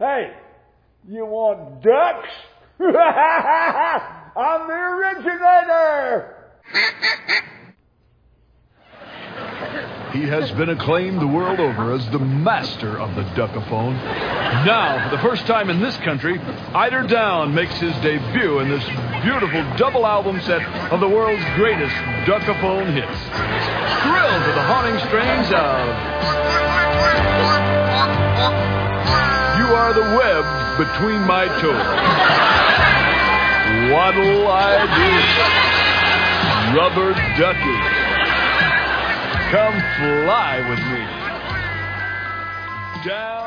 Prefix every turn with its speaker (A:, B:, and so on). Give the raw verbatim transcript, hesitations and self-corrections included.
A: Hey, you want ducks? I'm the originator!
B: He has been acclaimed the world over as the master of the duckaphone. Now, for the first time in this country, Eider Down makes his debut in this beautiful double album set of the world's greatest duckaphone hits. Thrilled to the haunting strains of You Are the Web Between My Toes, What'll I Do, Rubber Ducky, Come Fly With Me, Down